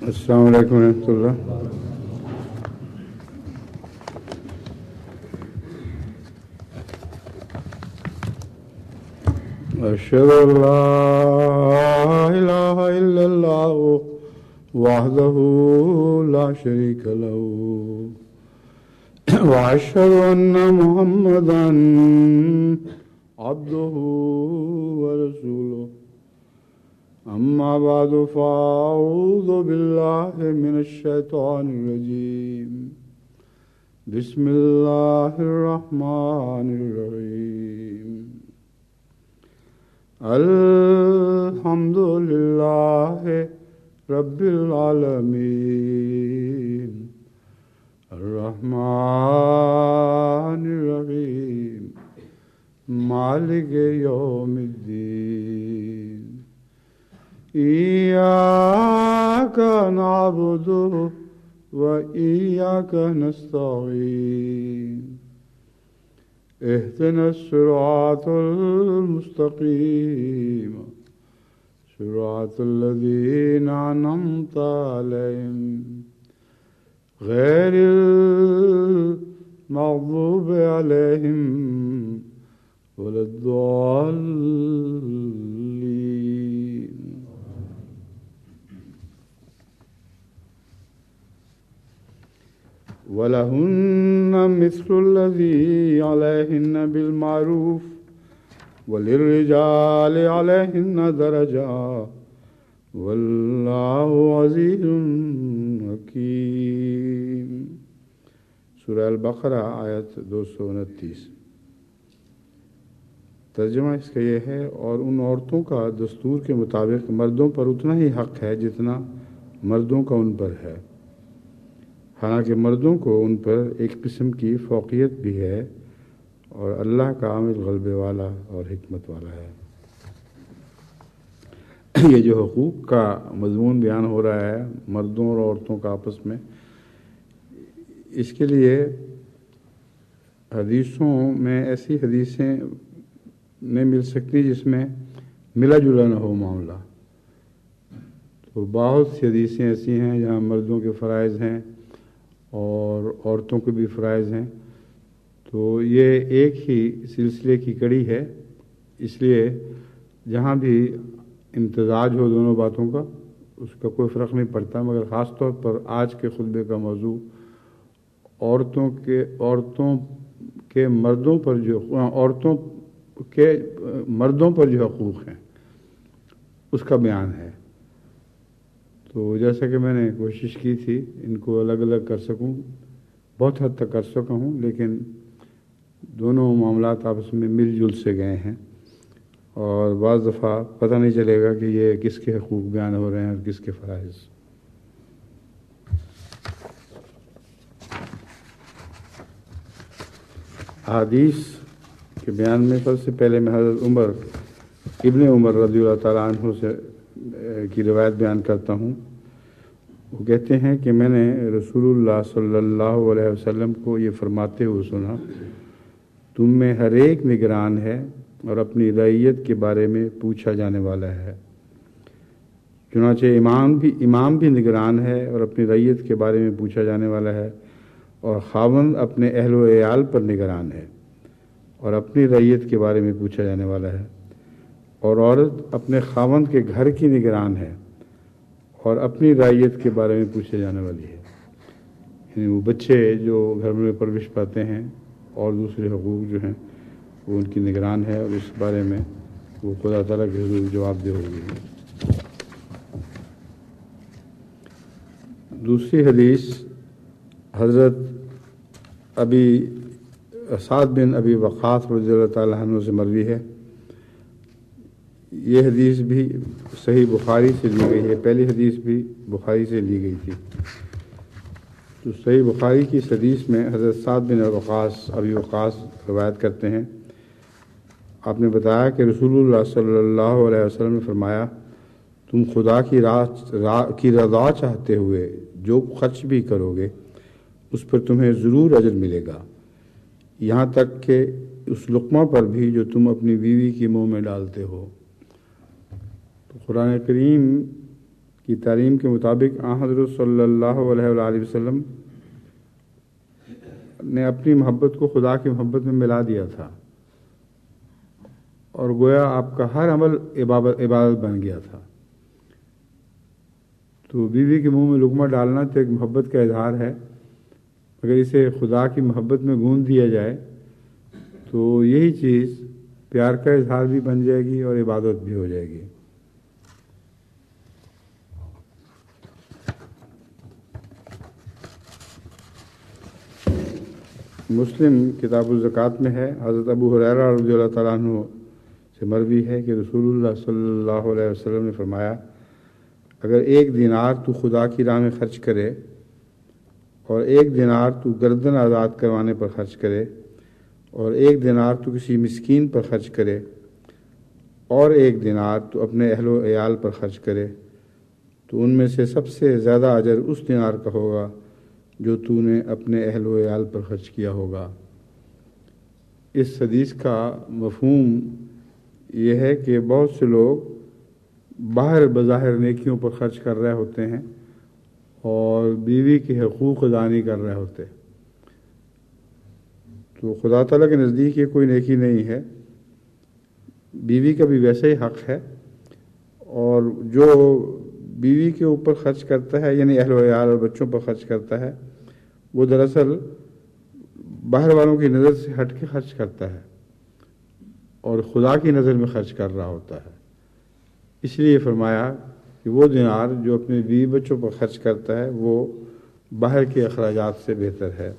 السلام علیکم ورحمۃ اللہ. اشهد ان لا اله الا الله وحده لا شريك له واشهد ان محمدا عبده ورسوله. اما بعد فاعوذ بالله من الشيطان الرجيم. بسم الله الرحمن الرحيم. الحمد لله رب العالمين الرحمن الرحيم مالك يوم الدين. إياك نعبد وإياك نستعين. اهدنا الصراط المستقيم صراط الذين أنعمت عليهم غير المغضوب عليهم ولا الضالين. ولهن مثل الذي عليهن بالمعروف وللرجال عليهن درجة والله عزيز حكيم. سورہ البقرہ آیت 229. ترجمہ اس کا یہ ہے: اور ان عورتوں کا دستور کے مطابق مردوں پر اتنا ہی حق ہے جتنا مردوں کا ان پر ہے، حالانکہ مردوں کو ان پر ایک قسم کی فوقیت بھی ہے، اور اللہ کامل غلبے والا اور حکمت والا ہے. یہ جو حقوق کا مضمون بیان ہو رہا ہے مردوں اور عورتوں کا آپس میں، اس کے لیے حدیثوں میں ایسی حدیثیں نہیں مل سکتی جس میں ملا جلا نہ ہو معاملہ. تو بہت سی حدیثیں ایسی ہیں جہاں مردوں کے فرائض ہیں اور عورتوں کے بھی فرائض ہیں. تو یہ ایک ہی سلسلے کی کڑی ہے، اس لیے جہاں بھی امتزاج ہو دونوں باتوں کا اس کا کوئی فرق نہیں پڑتا. مگر خاص طور پر آج کے خطبے کا موضوع عورتوں کے مردوں پر جو حقوق ہیں اس کا بیان ہے. تو جیسا کہ میں نے کوشش کی تھی ان کو الگ الگ کر سکوں، بہت حد تک کر سکا ہوں، لیکن دونوں معاملات آپس میں مل جل سے گئے ہیں، اور بعض دفعہ پتہ نہیں چلے گا کہ یہ کس کے حقوق بیان ہو رہے ہیں اور کس کے فرائض. احادیث کے بیان میں سب سے پہلے میں حضرت ابن عمر رضی اللہ تعالیٰ عنہ سے کی روایت بیان کرتا ہوں. وہ کہتے ہیں کہ میں نے رسول اللہ صلی اللہ علیہ وسلم کو یہ فرماتے ہوئے سنا: تم میں ہر ایک نگران ہے اور اپنی رعیت کے بارے میں پوچھا جانے والا ہے. چنانچہ امام بھی نگران ہے اور اپنی رعیت کے بارے میں پوچھا جانے والا ہے، اور خاوند اپنے اہل و عیال پر نگران ہے اور اپنی رعیت کے بارے میں پوچھا جانے والا ہے، اور عورت اپنے خاوند کے گھر کی نگران ہے اور اپنی رعیت کے بارے میں پوچھے جانے والی ہے. یعنی وہ بچے جو گھر میں پرورش پاتے ہیں اور دوسرے حقوق جو ہیں وہ ان کی نگران ہے، اور اس بارے میں وہ خدا تعالیٰ کے حضور جواب دہ ہوگی. دوسری حدیث حضرت سعد بن ابی وقاص رضی اللہ تعالیٰ عنہ سے مروی ہے. یہ حدیث بھی صحیح بخاری سے لی گئی ہے، پہلی حدیث بھی بخاری سے لی گئی تھی. تو صحیح بخاری کی اس حدیث میں حضرت سعد بن ابی وقاص روایت کرتے ہیں. آپ نے بتایا کہ رسول اللہ صلی اللہ علیہ وسلم نے فرمایا: تم خدا کی رضا چاہتے ہوئے جو خرچ بھی کرو گے اس پر تمہیں ضرور اجر ملے گا، یہاں تک کہ اس لقمہ پر بھی جو تم اپنی بیوی کے منہ میں ڈالتے ہو. تو قرآن کریم کی تعلیم کے مطابق آن حضرت صلی اللہ علیہ وآلہ وسلم نے اپنی محبت کو خدا کی محبت میں ملا دیا تھا، اور گویا آپ کا ہر عمل عبادت بن گیا تھا۔ تو بیوی کے منہ میں لقمہ ڈالنا تو ایک محبت کا اظہار ہے، اگر اسے خدا کی محبت میں گوندھ دیا جائے تو یہی چیز پیار کا اظہار بھی بن جائے گی اور عبادت بھی ہو جائے گی۔ مسلم کتاب الزکوٰۃ میں ہے، حضرت ابو ہریرہ رضی اللہ تعالیٰ عنہ سے مروی ہے کہ رسول اللہ صلی اللہ علیہ وسلم نے فرمایا، اگر ایک دینار تو خدا کی راہ میں خرچ کرے اور ایک دینار تو گردن آزاد کروانے پر خرچ کرے اور ایک دینار تو کسی مسکین پر خرچ کرے اور ایک دینار تو اپنے اہل و عیال پر خرچ کرے تو ان میں سے سب سے زیادہ اجر اس دینار کا ہوگا جو تو نے اپنے اہل و عیال پر خرچ کیا ہوگا۔ اس حدیث کا مفہوم یہ ہے کہ بہت سے لوگ باہر بظاہر نیکیوں پر خرچ کر رہے ہوتے ہیں اور بیوی کے حقوق ادا نہیں کر رہے ہوتے، تو خدا تعالیٰ کے نزدیک یہ کوئی نیکی نہیں ہے۔ بیوی کا بھی ویسے ہی حق ہے، اور جو بیوی کے اوپر خرچ کرتا ہے یعنی اہل و عیال اور بچوں پر خرچ کرتا ہے، وہ دراصل باہر والوں کی نظر سے ہٹ کے خرچ کرتا ہے اور خدا کی نظر میں خرچ کر رہا ہوتا ہے۔ اس لیے فرمایا کہ وہ دینار جو اپنے بیوی بچوں پر خرچ کرتا ہے وہ باہر کے اخراجات سے بہتر ہے۔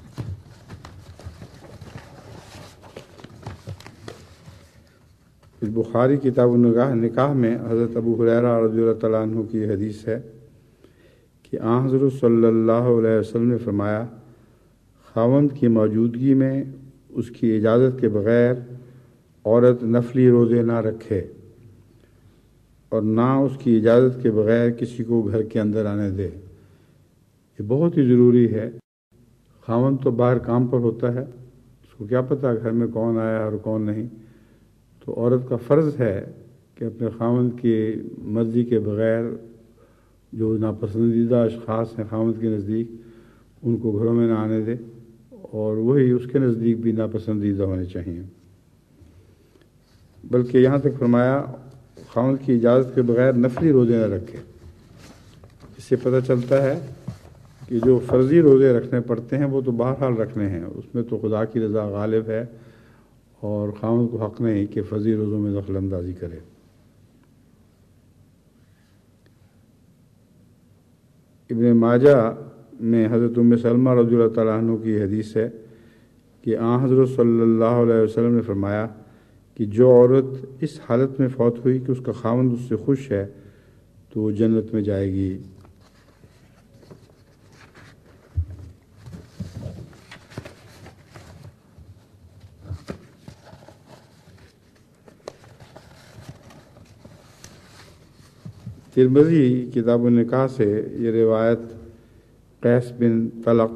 بخاری کتاب نکاح میں حضرت ابو ہریرہ رضی اللہ تعالیٰ عنہ کی حدیث ہے کہ آن حضرت صلی اللہ علیہ وسلم نے فرمایا، خاوند کی موجودگی میں اس کی اجازت کے بغیر عورت نفلی روزے نہ رکھے اور نہ اس کی اجازت کے بغیر کسی کو گھر کے اندر آنے دے۔ یہ بہت ہی ضروری ہے۔ خاوند تو باہر کام پر ہوتا ہے، اس کو کیا پتہ گھر میں کون آیا اور کون نہیں، تو عورت کا فرض ہے کہ اپنے خاوند کی مرضی کے بغیر جو ناپسندیدہ اشخاص ہیں خاوند کے نزدیک ان کو گھروں میں نہ آنے دے، اور وہی اس کے نزدیک بھی ناپسندیدہ ہونے چاہیے۔ بلکہ یہاں تک فرمایا خاوند کی اجازت کے بغیر نفلی روزے نہ رکھے۔ اس سے پتہ چلتا ہے کہ جو فرضی روزے رکھنے پڑتے ہیں وہ تو بہرحال رکھنے ہیں، اس میں تو خدا کی رضا غالب ہے اور خاوند کو حق نہیں کہ فرضی روزوں میں دخل اندازی کرے۔ ابن ماجہ میں حضرت ام سلمہ رضی اللہ تعالیٰ عنہ کی حدیث ہے کہ آن حضرت صلی اللہ علیہ وسلم نے فرمایا کہ جو عورت اس حالت میں فوت ہوئی کہ اس کا خاوند اس سے خوش ہے تو وہ جنت میں جائے گی۔ ترمذی کتاب النکاح سے یہ روایت قیس بن طلق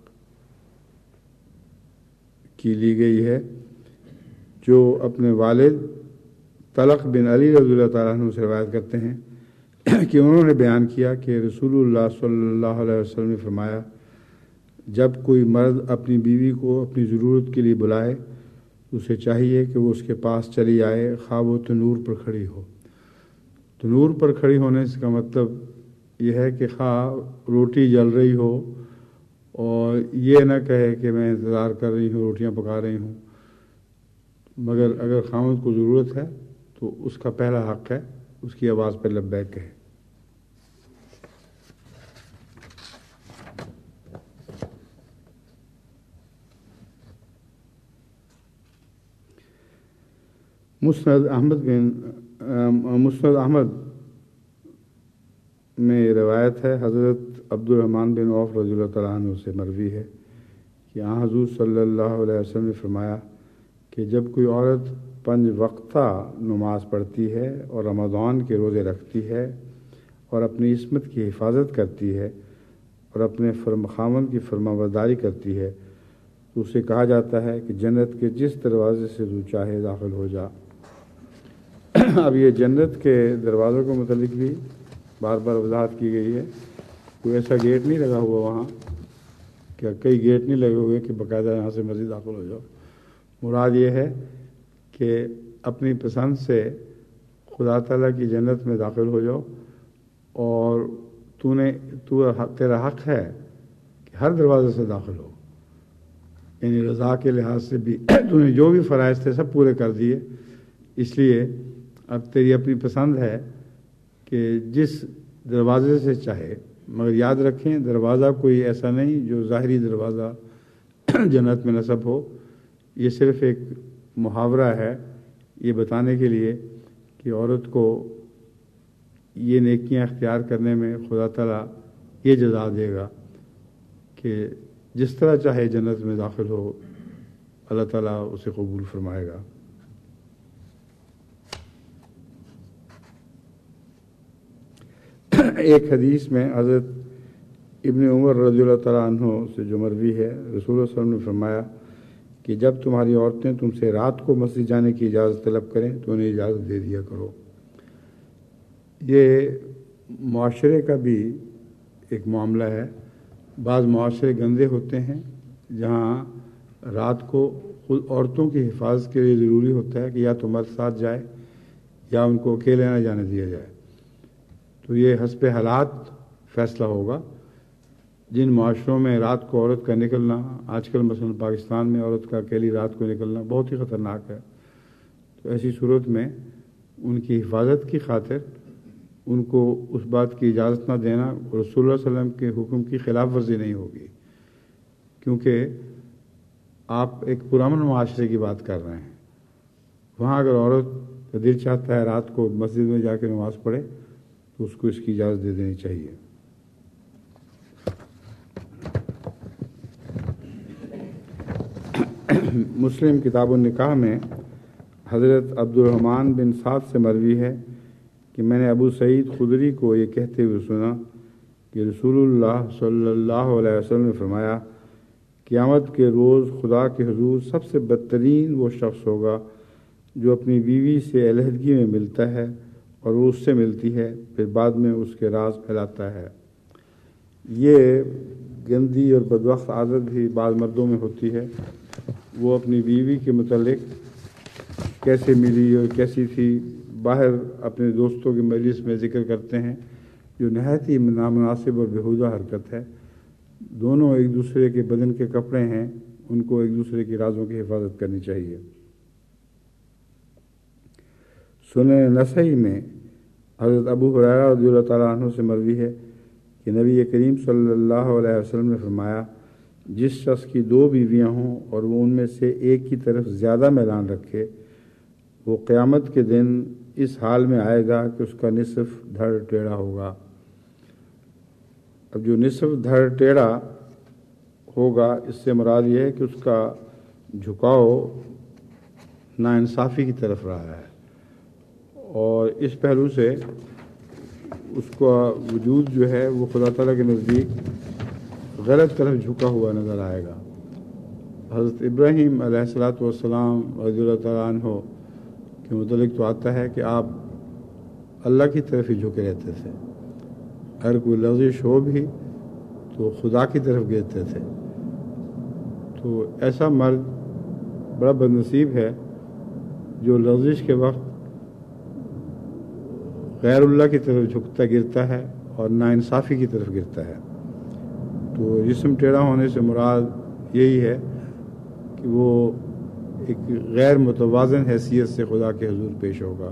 کی لی گئی ہے، جو اپنے والد طلق بن علی رضی اللہ تعالیٰ عنہ سے روایت کرتے ہیں کہ انہوں نے بیان کیا کہ رسول اللہ صلی اللہ علیہ وسلم نے فرمایا، جب کوئی مرد اپنی بیوی کو اپنی ضرورت کے لیے بلائے تو اسے چاہیے کہ وہ اس کے پاس چلی آئے، خواہ وہ تنور پر کھڑی ہو۔ تنور پر کھڑی ہونے کا مطلب یہ ہے کہ خواہ روٹی جل رہی ہو اور یہ نہ کہے کہ میں انتظار کر رہی ہوں، روٹیاں پکا رہی ہوں، مگر اگر خاوند کو ضرورت ہے تو اس کا پہلا حق ہے اس کی آواز پر لبیک کہے۔ مسند احمد میں روایت ہے، حضرت عبد الرحمن بن عوف رضی اللہ تعالیٰ عنہ سے مروی ہے کہ آن حضور صلی اللہ علیہ وسلم نے فرمایا کہ جب کوئی عورت 5 وقتہ نماز پڑھتی ہے اور رمضان کے روزے رکھتی ہے اور اپنی عصمت کی حفاظت کرتی ہے اور اپنے خاوند کی فرمانبرداری کرتی ہے تو اسے کہا جاتا ہے کہ جنت کے جس دروازے سے تو چاہے داخل ہو جا۔ اب یہ جنت کے دروازوں کے متعلق بھی بار بار وضاحت کی گئی ہے، کوئی ایسا گیٹ نہیں لگا ہوا وہاں، کہ کئی گیٹ نہیں لگے ہوئے کہ باقاعدہ یہاں سے مسجد داخل ہو جاؤ۔ مراد یہ ہے کہ اپنی پسند سے خدا تعالیٰ کی جنت میں داخل ہو جاؤ، اور تیرا حق ہے کہ ہر دروازے سے داخل ہو، یعنی رضا کے لحاظ سے بھی تو نے جو بھی فرائض تھے سب پورے کر دیے، اس لیے اب تیری اپنی پسند ہے کہ جس دروازے سے چاہے، مگر یاد رکھیں دروازہ کوئی ایسا نہیں جو ظاہری دروازہ جنت میں نصب ہو، یہ صرف ایک محاورہ ہے یہ بتانے کے لیے کہ عورت کو یہ نیکیاں اختیار کرنے میں خدا تعالیٰ یہ جزا دے گا کہ جس طرح چاہے جنت میں داخل ہو، اللہ تعالیٰ اسے قبول فرمائے گا۔ ایک حدیث میں حضرت ابن عمر رضی اللہ تعالیٰ عنہ سے جو مروی ہے، رسول اللہ صلی اللہ علیہ وسلم نے فرمایا کہ جب تمہاری عورتیں تم سے رات کو مسجد جانے کی اجازت طلب کریں تو انہیں اجازت دے دیا کرو۔ یہ معاشرے کا بھی ایک معاملہ ہے۔ بعض معاشرے گندے ہوتے ہیں جہاں رات کو خود عورتوں کی حفاظت کے لیے ضروری ہوتا ہے کہ یا تو مرد ساتھ جائے یا ان کو اکیلے نہ جانے دیا جائے، تو یہ حسب حالات فیصلہ ہوگا۔ جن معاشروں میں رات کو عورت کا نکلنا، آج کل مثلا پاکستان میں عورت کا اکیلی رات کو نکلنا بہت ہی خطرناک ہے، تو ایسی صورت میں ان کی حفاظت کی خاطر ان کو اس بات کی اجازت نہ دینا رسول اللہ صلی اللہ علیہ وسلم کے حکم کی خلاف ورزی نہیں ہوگی، کیونکہ آپ ایک پرامن معاشرے کی بات کر رہے ہیں۔ وہاں اگر عورت کا دل چاہتا ہے رات کو مسجد میں جا کے نماز پڑھے تو اس کو اس کی اجازت دے دینی چاہیے۔ مسلم کتاب النکاح میں حضرت عبد الرحمن بن سعد سے مروی ہے کہ میں نے ابو سعید خدری کو یہ کہتے ہوئے سنا کہ رسول اللہ صلی اللہ علیہ وسلم نے فرمایا، قیامت کے روز خدا کے حضور سب سے بدترین وہ شخص ہوگا جو اپنی بیوی سے علیحدگی میں ملتا ہے اور وہ اس سے ملتی ہے، پھر بعد میں اس کے راز پھیلاتا ہے۔ یہ گندی اور بدبخت عادت بھی بعض مردوں میں ہوتی ہے، وہ اپنی بیوی کے متعلق کیسے ملی اور کیسی تھی باہر اپنے دوستوں کی مجلس میں ذکر کرتے ہیں، جو نہایت ہی نامناسب اور بیہودہ حرکت ہے۔ دونوں ایک دوسرے کے بدن کے کپڑے ہیں، ان کو ایک دوسرے کی رازوں کی حفاظت کرنی چاہیے۔ سنن نسائی میں حضرت ابو ہریرہ رضی اللہ تعالیٰ عنہ سے مروی ہے کہ نبی کریم صلی اللہ علیہ وسلم نے فرمایا، جس شخص کی 2 بیویاں ہوں اور وہ ان میں سے ایک کی طرف زیادہ میلان رکھے، وہ قیامت کے دن اس حال میں آئے گا کہ اس کا نصف دھڑ ٹیڑھا ہوگا۔ اب جو نصف دھڑ ٹیڑھا ہوگا اس سے مراد یہ ہے کہ اس کا جھکاؤ ناانصافی کی طرف رہا ہے، اور اس پہلو سے اس کا وجود جو ہے وہ خدا تعالیٰ کے نزدیک غلط طرف جھکا ہوا نظر آئے گا۔ حضرت ابراہیم علیہ السلام رضی اللہ تعالیٰ عنہ کے متعلق تو آتا ہے کہ آپ اللہ کی طرف ہی جھکے رہتے تھے، اگر کوئی لغزش ہو بھی تو خدا کی طرف گرتے تھے۔ تو ایسا مرد بڑا بدنصیب ہے جو لغزش کے وقت غیر اللہ کی طرف جھکتا گرتا ہے اور ناانصافی کی طرف گرتا ہے۔ تو جسم ٹیڑھا ہونے سے مراد یہی ہے کہ وہ ایک غیر متوازن حیثیت سے خدا کے حضور پیش ہوگا۔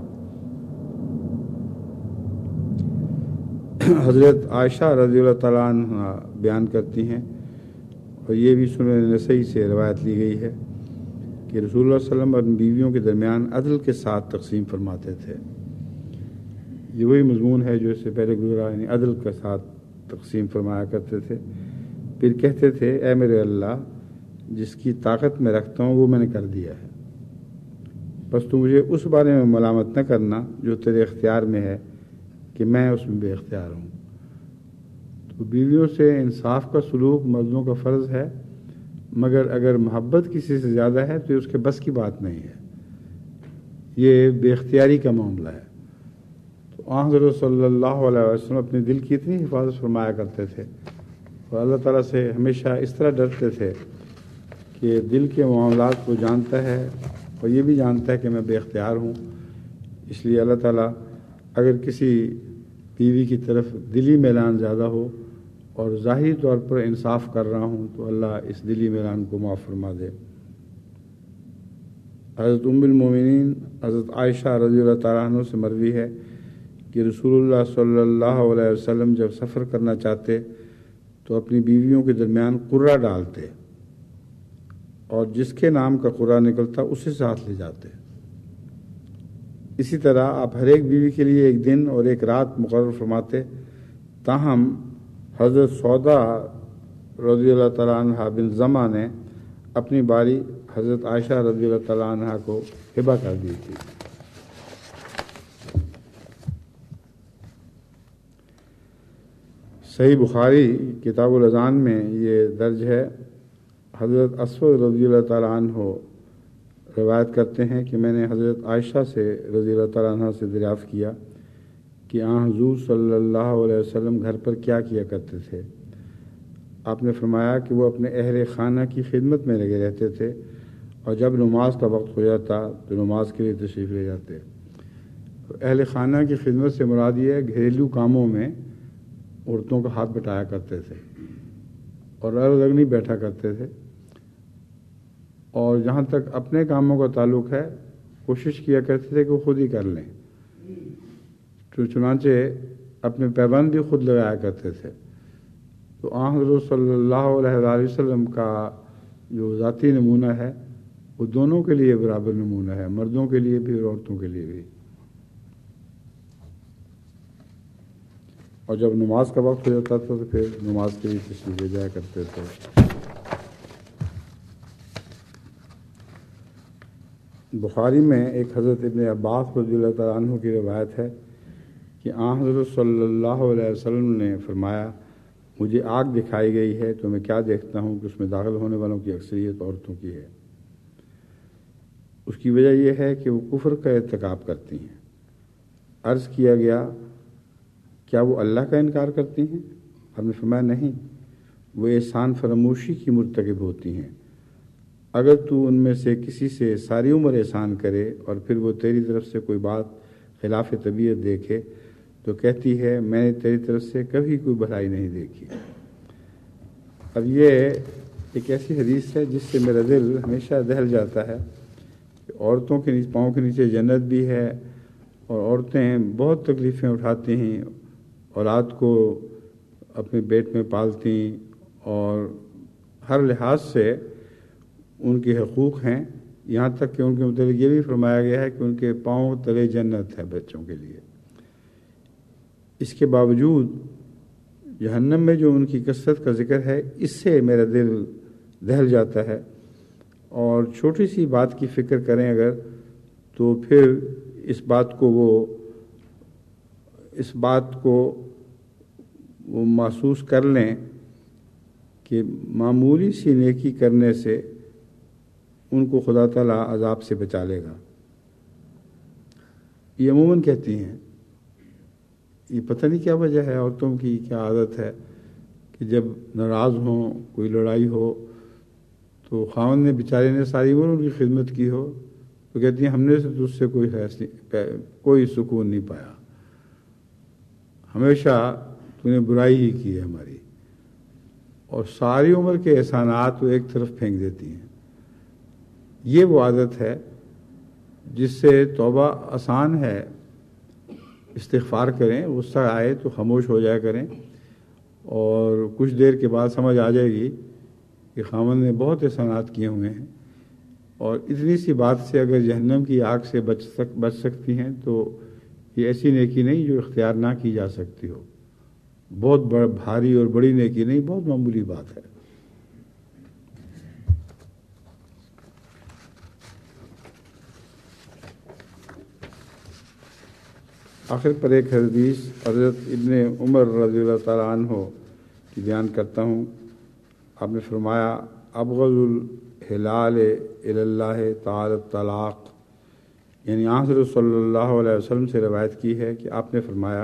حضرت عائشہ رضی اللہ تعالیٰ عنہ بیان کرتی ہیں، اور یہ بھی سنن نسائی سے روایت لی گئی ہے کہ رسول اللہ صلی اللہ علیہ وسلم اپنی بیویوں کے درمیان عدل کے ساتھ تقسیم فرماتے تھے۔ یہ وہی مضمون ہے جو اس سے پہلے گزرا، یعنی عدل کے ساتھ تقسیم فرمایا کرتے تھے۔ پھر کہتے تھے، اے میرے اللہ، جس کی طاقت میں رکھتا ہوں وہ میں نے کر دیا ہے، بس تو مجھے اس بارے میں ملامت نہ کرنا جو تیرے اختیار میں ہے کہ میں اس میں بے اختیار ہوں۔ تو بیویوں سے انصاف کا سلوک مردوں کا فرض ہے، مگر اگر محبت کسی سے زیادہ ہے تو اس کے بس کی بات نہیں ہے، یہ بے اختیاری کا معاملہ ہے۔ تو حضرت صلی اللہ علیہ وسلم اپنے دل کی اتنی حفاظت فرمایا کرتے تھے اور اللہ تعالیٰ سے ہمیشہ اس طرح ڈرتے تھے کہ دل کے معاملات کو جانتا ہے اور یہ بھی جانتا ہے کہ میں بے اختیار ہوں، اس لیے اللہ تعالیٰ اگر کسی بیوی کی طرف دلی میلان زیادہ ہو اور ظاہری طور پر انصاف کر رہا ہوں تو اللہ اس دلی میلان کو معاف فرما دے۔ حضرت ام المومنین حضرت عائشہ رضی اللہ تعالیٰ عنہ سے مروی ہے کہ رسول اللہ صلی اللہ علیہ وسلم جب سفر کرنا چاہتے تو اپنی بیویوں کے درمیان قرہ ڈالتے اور جس کے نام کا قرہ نکلتا اسے ساتھ لے جاتے۔ اسی طرح آپ ہر ایک بیوی کے لیے ایک دن اور ایک رات مقرر فرماتے، تاہم حضرت سودا رضی اللہ تعالیٰ عنہ بن زمع نے اپنی باری حضرت عائشہ رضی اللہ تعالیٰ عنہ کو ہبہ کر دی تھی۔ صحیح بخاری کتاب الاذان میں یہ درج ہے، حضرت اسود رضی اللہ تعالیٰ عنہ روایت کرتے ہیں کہ میں نے حضرت عائشہ سے رضی اللہ تعالیٰ عنہ سے دریافت کیا کہ حضور صلی اللہ علیہ وسلم گھر پر کیا کیا کرتے تھے۔ آپ نے فرمایا کہ وہ اپنے اہل خانہ کی خدمت میں لگے رہتے تھے اور جب نماز کا وقت ہو جاتا تو نماز کے لیے تشریف لے جاتے۔ اہل خانہ کی خدمت سے مراد یہ ہے گھریلو کاموں میں عورتوں کا ہاتھ بٹایا کرتے تھے اور الگ الگ نہیں بیٹھا کرتے تھے، اور جہاں تک اپنے کاموں کا تعلق ہے کوشش کیا کرتے تھے کہ وہ خود ہی کر لیں، تو چنانچہ اپنے پیبند بھی خود لگایا کرتے تھے۔ تو حضرت صلی اللہ علیہ وسلم کا جو ذاتی نمونہ ہے وہ دونوں کے لیے برابر نمونہ ہے، مردوں کے لیے بھی اور عورتوں کے لیے بھی۔ اور جب نماز کا وقت ہو جاتا تھا تو پھر نماز کے لیے تشریف لے جایا کرتے تھے۔ بخاری میں ایک حضرت ابن عباس رضی اللہ تعالیٰ عنہ کی روایت ہے کہ حضرت صلی اللہ علیہ وسلم نے فرمایا، مجھے آگ دکھائی گئی ہے تو میں کیا دیکھتا ہوں کہ اس میں داخل ہونے والوں کی اکثریت عورتوں کی ہے۔ اس کی وجہ یہ ہے کہ وہ کفر کا ارتکاب کرتی ہیں۔ عرض کیا گیا کیا وہ اللہ کا انکار کرتی ہیں؟ ہم نے فرمایا نہیں، وہ احسان فراموشی کی مرتکب ہوتی ہیں۔ اگر تو ان میں سے کسی سے ساری عمر احسان کرے اور پھر وہ تیری طرف سے کوئی بات خلاف طبیعت دیکھے تو کہتی ہے میں نے تیری طرف سے کبھی کوئی بھلائی نہیں دیکھی۔ اب یہ ایک ایسی حدیث ہے جس سے میرا دل ہمیشہ دہل جاتا ہے کہ عورتوں کے پاؤں کے نیچے جنت بھی ہے، اور عورتیں بہت تکلیفیں اٹھاتی ہیں، اولاد کو اپنے پیٹ میں پالتی اور ہر لحاظ سے ان کے حقوق ہیں، یہاں تک کہ ان کے متعلق یہ بھی فرمایا گیا ہے کہ ان کے پاؤں تلے جنت ہے بچوں کے لیے۔ اس کے باوجود جہنم میں جو ان کی کثرت کا ذکر ہے اس سے میرا دل دہل جاتا ہے، اور چھوٹی سی بات کی فکر کریں اگر تو پھر اس بات کو وہ محسوس کر لیں کہ معمولی سی نیکی کرنے سے ان کو خدا تعالیٰ عذاب سے بچا لے گا۔ یہ عموماً کہتی ہیں، یہ پتہ نہیں کیا وجہ ہے، عورتوں کی کیا عادت ہے کہ جب ناراض ہوں، کوئی لڑائی ہو تو خاوند نے بیچارے نے ساری عمر ان کی خدمت کی ہو تو کہتی ہیں ہم نے تو اس سے کوئی سکون نہیں پایا، ہمیشہ تو نے برائی ہی کی ہے ہماری، اور ساری عمر کے احسانات وہ ایک طرف پھینک دیتی ہیں۔ یہ وہ عادت ہے جس سے توبہ آسان ہے، استغفار کریں، غصہ آئے تو خاموش ہو جایا کریں، اور کچھ دیر کے بعد سمجھ آ جائے گی کہ خاوند نے بہت احسانات کیے ہوئے ہیں، اور اتنی سی بات سے اگر جہنم کی آگ سے بچ سکتی ہیں تو یہ ایسی نیکی نہیں جو اختیار نہ کی جا سکتی ہو، بہت بھاری اور بڑی نیکی نہیں، بہت معمولی بات ہے۔ آخر پر ایک حدیث حضرت ابن عمر رضی اللہ تعالیٰ عنہ کی بیان کرتا ہوں۔ آپ نے فرمایا ابغض الحلال الی اللہ تعالی الطلاق، یعنی حضرت صلی اللہ علیہ وسلم سے روایت کی ہے کہ آپ نے فرمایا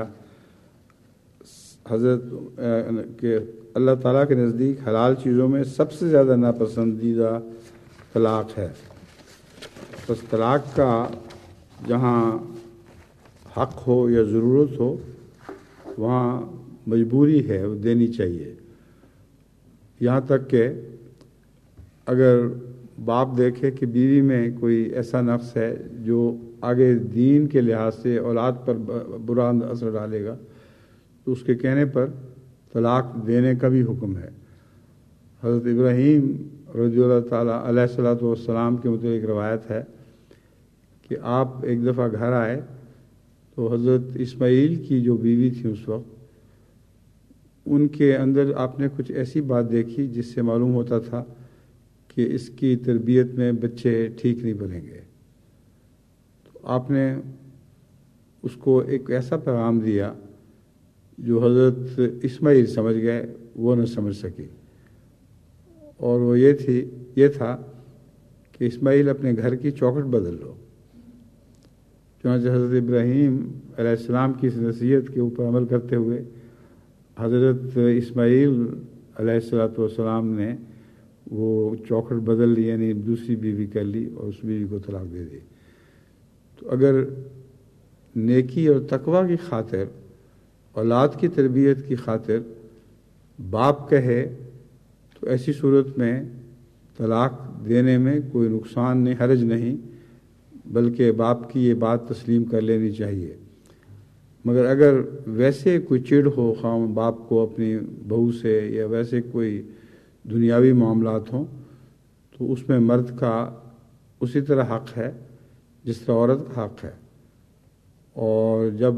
حضرت کہ اللہ تعالیٰ کے نزدیک حلال چیزوں میں سب سے زیادہ ناپسندیدہ طلاق ہے. بس طلاق کا جہاں حق ہو یا ضرورت ہو وہاں مجبوری ہے وہ دینی چاہیے. یہاں تک کہ اگر باپ دیکھے کہ بیوی میں کوئی ایسا نقص ہے جو آگے دین کے لحاظ سے اولاد پر برا اثر ڈالے گا تو اس کے کہنے پر طلاق دینے کا بھی حکم ہے. حضرت ابراہیم رضی اللہ تعالیٰ علیہ الصلوۃ والسلام کے متعلق روایت ہے کہ آپ ایک دفعہ گھر آئے تو حضرت اسماعیل کی جو بیوی تھی اس وقت ان کے اندر آپ نے کچھ ایسی بات دیکھی جس سے معلوم ہوتا تھا کہ اس کی تربیت میں بچے ٹھیک نہیں بنیں گے. تو آپ نے اس کو ایک ایسا پیغام دیا جو حضرت اسماعیل سمجھ گئے وہ نہ سمجھ سکی، اور وہ یہ تھا کہ اسماعیل اپنے گھر کی چوکھٹ بدل لو. چنانچہ حضرت ابراہیم علیہ السلام کی اس نصیحت کے اوپر عمل کرتے ہوئے حضرت اسماعیل علیہ السلام نے وہ چوکھٹ بدل لی، یعنی دوسری بیوی کر لی اور اس بیوی کو طلاق دے دی. تو اگر نیکی اور تقوی کی خاطر اولاد کی تربیت کی خاطر باپ کہے تو ایسی صورت میں طلاق دینے میں کوئی نقصان نہیں، حرج نہیں، بلکہ باپ کی یہ بات تسلیم کر لینی چاہیے. مگر اگر ویسے کوئی چڑ ہو خواہ باپ کو اپنی بہو سے یا ویسے کوئی دنیاوی معاملات ہوں تو اس میں مرد کا اسی طرح حق ہے جس طرح عورت کا حق ہے. اور جب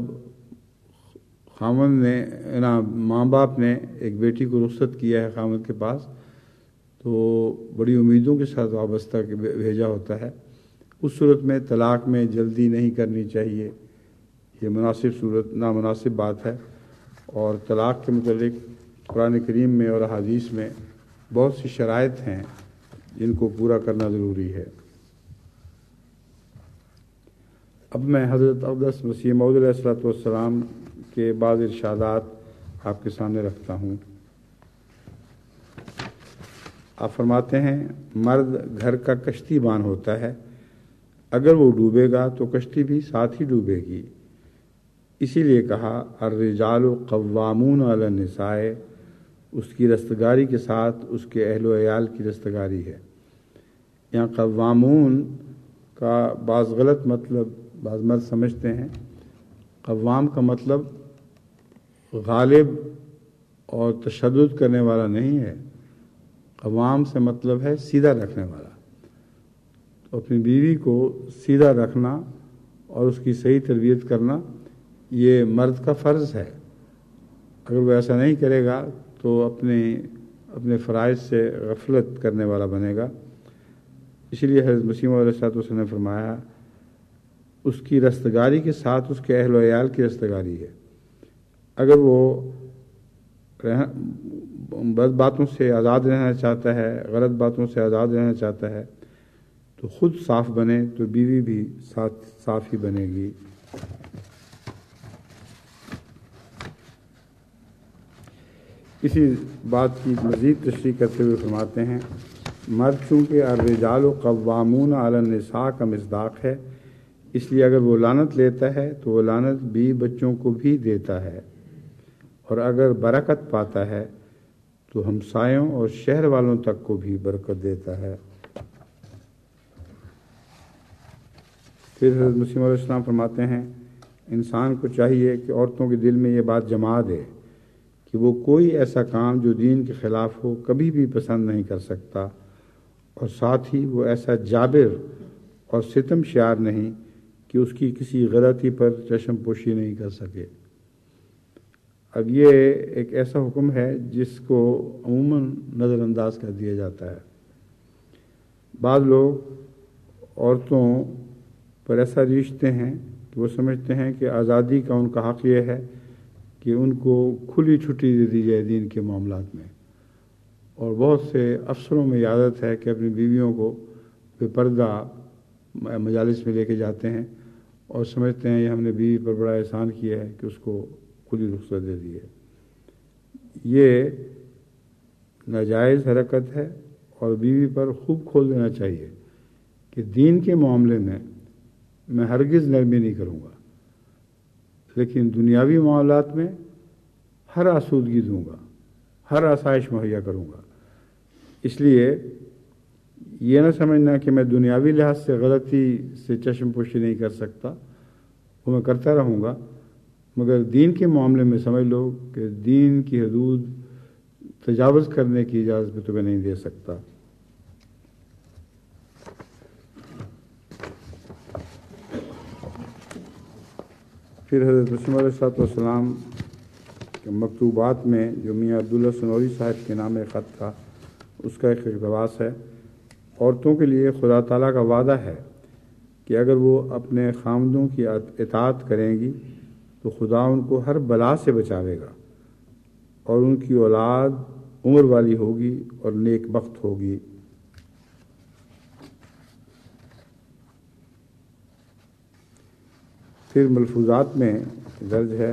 خامند نے ماں باپ نے ایک بیٹی کو رخصت کیا ہے خامند کے پاس تو بڑی امیدوں کے ساتھ وابستہ بھیجا ہوتا ہے. اس صورت میں طلاق میں جلدی نہیں کرنی چاہیے، یہ نامناسب بات ہے. اور طلاق کے متعلق قرآن کریم میں اور احادیث میں بہت سی شرائط ہیں جن کو پورا کرنا ضروری ہے. اب میں حضرت اقدس مسیح موعود علیہ السلام کے بعض ارشادات آپ کے سامنے رکھتا ہوں. آپ فرماتے ہیں مرد گھر کا کشتی بان ہوتا ہے، اگر وہ ڈوبے گا تو کشتی بھی ساتھ ہی ڈوبے گی. اسی لیے کہا الرجال قوامون علی النساء، اس کی رستگاری کے ساتھ اس کے اہل و عیال کی رستگاری ہے. یہاں قوامون کا بعض غلط مطلب بعض مرد سمجھتے ہیں. قوام کا مطلب غالب اور تشدد کرنے والا نہیں ہے. قوام سے مطلب ہے سیدھا رکھنے والا. تو اپنی بیوی کو سیدھا رکھنا اور اس کی صحیح تربیت کرنا یہ مرد کا فرض ہے. اگر وہ ایسا نہیں کرے گا تو اپنے فرائض سے غفلت کرنے والا بنے گا. اسی لیے حضرت مسیح موعود علیہ السلام نے فرمایا اس کی رستگاری کے ساتھ اس کے اہل و عیال کی رستگاری ہے. اگر وہ بد باتوں سے آزاد رہنا چاہتا ہے، غلط باتوں سے آزاد رہنا چاہتا ہے تو خود صاف بنے تو بیوی بھی صاف ہی بنے گی. اسی بات کی مزید تشریح کرتے ہوئے فرماتے ہیں مرد چونکہ الرجال قوامون علی النساء کا مصداق ہے، اس لیے اگر وہ لعنت لیتا ہے تو وہ لعنت بھی بچوں کو بھی دیتا ہے، اور اگر برکت پاتا ہے تو ہمسایوں اور شہر والوں تک کو بھی برکت دیتا ہے. پھر حضرت مسیح علیہ السلام فرماتے ہیں انسان کو چاہیے کہ عورتوں کے دل میں یہ بات جما دے کہ وہ کوئی ایسا کام جو دین کے خلاف ہو کبھی بھی پسند نہیں کر سکتا، اور ساتھ ہی وہ ایسا جابر اور ستم شیار نہیں کہ اس کی کسی غلطی پر چشم پوشی نہیں کر سکے. اب یہ ایک ایسا حکم ہے جس کو عموماً نظر انداز کر دیا جاتا ہے. بعض لوگ عورتوں پر ایسا ریچھتے ہیں کہ وہ سمجھتے ہیں کہ آزادی کا ان کا حق یہ ہے کہ ان کو کھلی چھٹی دے دی جائے دین کے معاملات میں. اور بہت سے افسروں میں عادت ہے کہ اپنی بیویوں کو بے پردہ मजालिस में लेके जाते हैं और समझते हैं ये हमने बीवी पर बड़ा एहसान किया है कि उसको खुली रुख्सत दे दी है। ये नाजायज़ हरकत है और बीवी पर खूब खोल देना चाहिए कि दीन के मामले में मैं हरगिज़ नरमी नहीं करूँगा, लेकिन दुनियावी मामलात में हर आसूदगी दूँगा, हर आसाइश मुहैया करूँगा। इसलिए ये ना समझना कि मैं दुनियावी लिहाज से गलती से चश्म पोशी नहीं कर सकता, वो मैं करता रहूँगा, मगर दीन के मामले में समझ लो कि दीन की हदूद तजावुज़ करने की इजाज़त भी तुम्हें नहीं दे सकता। फिर हज़रत रसूल अलैहिस्सलाम के मकतूबात में जो मियाँ अब्दुल्ला सनौरी साहब के नाम एक ख़त था, उसका एक इक़्तिबास है। औरतों के लिए खुदा ताला का वादा है कि अगर वो अपने खामदों की इताअत करेंगी तो खुदा उनको हर बला से बचावेगा और उनकी औलाद उम्र वाली होगी और नेक बख्त होगी। फिर मलफूजात में दर्ज है,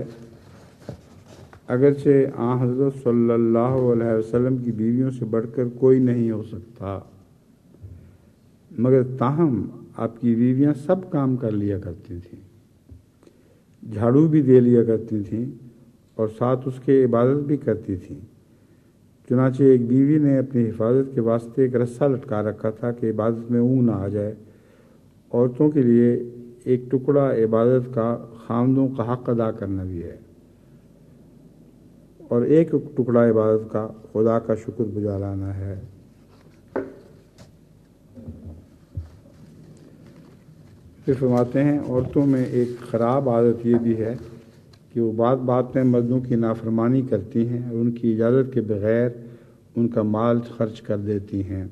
अगरचे हज़रत सल्लल्लाहु अलैहि वसल्लम की बीवियों से बढ़कर कोई नहीं हो सकता, मगर ताहम आपकी बीवियां सब काम कर लिया करती थीं, झाड़ू भी दे लिया करती थीं और साथ उसके इबादत भी करती थीं। चुनांचे एक बीवी ने अपनी हिफाजत के वास्ते एक रस्सा लटका रखा था कि इबादत में ऊँग ना आ जाए। औरतों के लिए एक टुकड़ा इबादत का खामदों का हक़ अदा करना भी है और एक टुकड़ा इबादत का खुदा का शुक्र गुजाराना है। फिर फरमाते हैं, औरतों में एक ख़राब आदत ये भी है कि वो बात बात में मर्दों की नाफरमानी करती हैं और उनकी इजाज़त के बग़ैर उनका माल खर्च कर देती हैं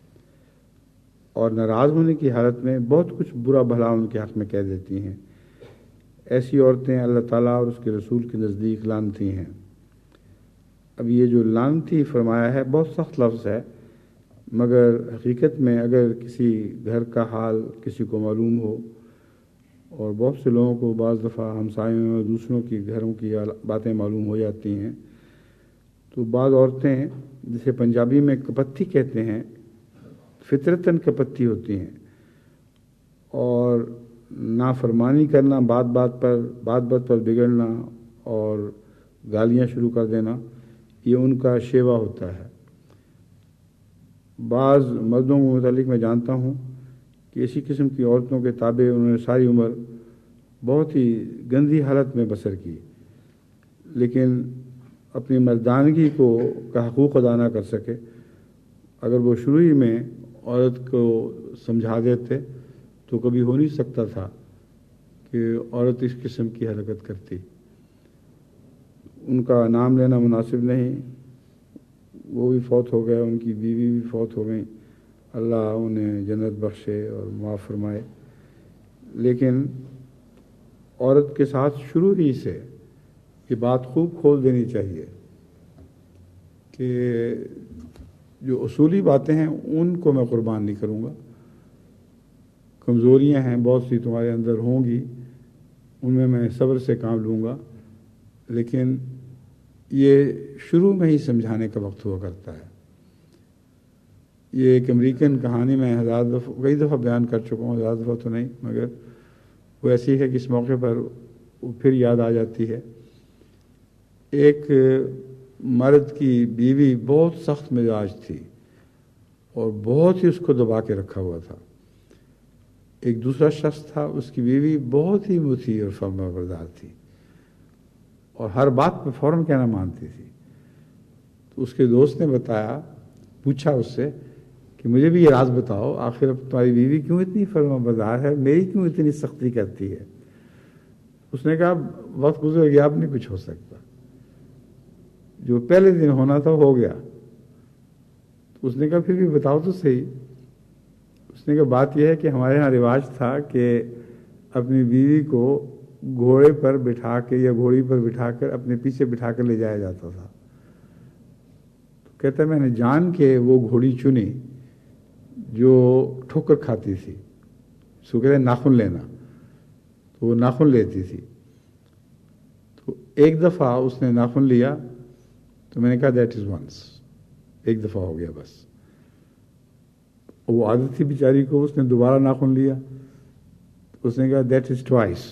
और नाराज़ होने की हालत में बहुत कुछ बुरा भला उनके हक़ में कह देती हैं। ऐसी औरतें अल्लाह ताला और उसके रसूल के नज़दीक लानती हैं। अब ये जो लानती फरमाया है बहुत सख्त लफ्ज़ है, मगर हकीकत में अगर किसी घर का हाल किसी को मालूम हो, और बहुत से लोगों को बाज़ दफ़ा हमसायों और दूसरों की घरों की बातें मालूम हो जाती हैं, तो बाज़ औरतें जिसे पंजाबी में कपत्ती कहते हैं, फितरतन कपत्ती होती हैं और नाफरमानी करना, बात बात पर बिगड़ना और गालियाँ शुरू कर देना, ये उनका शेवा होता है। बाज़ मर्दों के मुतालिक मैं जानता हूँ कि इसी किस्म की औरतों के ताबे उन्होंने सारी उम्र बहुत ही गंदी हालत में बसर की, लेकिन अपनी मर्दानगी का हकूक़ अदा ना कर सके। अगर वो शुरू ही में औरत को समझा देते तो कभी हो नहीं सकता था कि औरत इस किस्म की हरकत करती। उनका नाम लेना मुनासिब नहीं, वो भी फौत हो गए, उनकी बीवी भी फौत हो गई, अल्लाह उन्हें जन्नत बख्शे और माफ़ फरमाए। लेकिन औरत के साथ शुरू ही से ये बात खूब खोल देनी चाहिए कि जो उसूली बातें हैं उनको मैं कुर्बान नहीं करूँगा। कमज़ोरियाँ हैं बहुत सी तुम्हारे अंदर होंगी, उनमें मैं सब्र से काम लूँगा, लेकिन ये शुरू में ही समझाने का वक्त हुआ करता है। ये एक अमेरिकन कहानी में कई दफ़ा बयान कर चुका हूँ, ज़्यादा दफ़ा तो नहीं, मगर वो ऐसी है कि इस मौके पर वो फिर याद आ जाती है। एक मर्द की बीवी बहुत सख्त मिजाज थी और बहुत ही उसको दबा के रखा हुआ था। एक दूसरा शख्स था, उसकी बीवी बहुत ही मुती और फर्माबरदार थी और हर बात पे फ़ौरन कहना मानती थी। तो उसके दोस्त ने पूछा उससे कि मुझे भी ये राज बताओ, आखिर अब तुम्हारी बीवी क्यों इतनी फर्माबरदार है, मेरी क्यों इतनी सख्ती करती है। उसने कहा, वक्त गुजर गया, अब नहीं कुछ हो सकता, जो पहले दिन होना था हो गया। तो उसने कहा, फिर भी बताओ तो सही। उसने कहा, बात यह है कि हमारे यहाँ रिवाज था कि अपनी बीवी को घोड़े पर बिठा के या घोड़ी पर बिठाकर अपने पीछे बिठाकर ले जाया जाता था। तो कहता है, मैंने जान के वो घोड़ी चुनी जो ठोकर खाती थी, इसको कहते हैं नाखून लेना। तो वो नाखून लेती थी। तो एक दफ़ा उसने नाखून लिया तो मैंने कहा दैट इज़ वंस, एक दफ़ा हो गया बस। वो आदत थी बेचारी को, उसने दोबारा नाखून लिया, उसने कहा दैट इज़ ट्वाइस।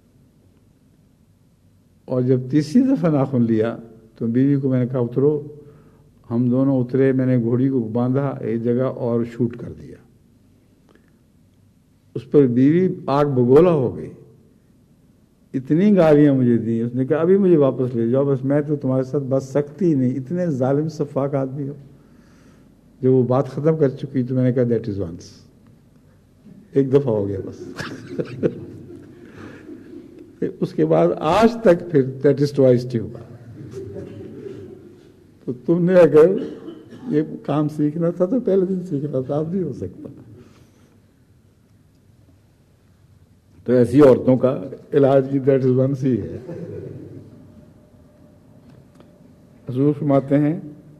और जब तीसरी दफ़ा नाखून लिया तो बीवी को मैंने कहा उतरो। हम दोनों उतरे, मैंने घोड़ी को बांधा एक जगह और शूट कर दिया। उस पर बीवी आग बगोला हो गई, इतनी गालियां मुझे दी। उसने कहा अभी मुझे वापस ले जाओ, बस मैं तो तुम्हारे साथ बस सकती ही नहीं, इतने जालिम सफाक आदमी हो। जब वो बात खत्म कर चुकी तो मैंने कहा दैट इज वंस, एक दफा हो गया बस। उसके बाद आज तक फिर दैट इज ट्वाइस ट्यूब। तो तुमने अगर ये काम सीखना था तो पहले दिन सीखना था, अब नहीं हो सकता। तो ऐसी औरतों का इलाज भी दैट इज वंस ही है। हुजूर फरमाते हैं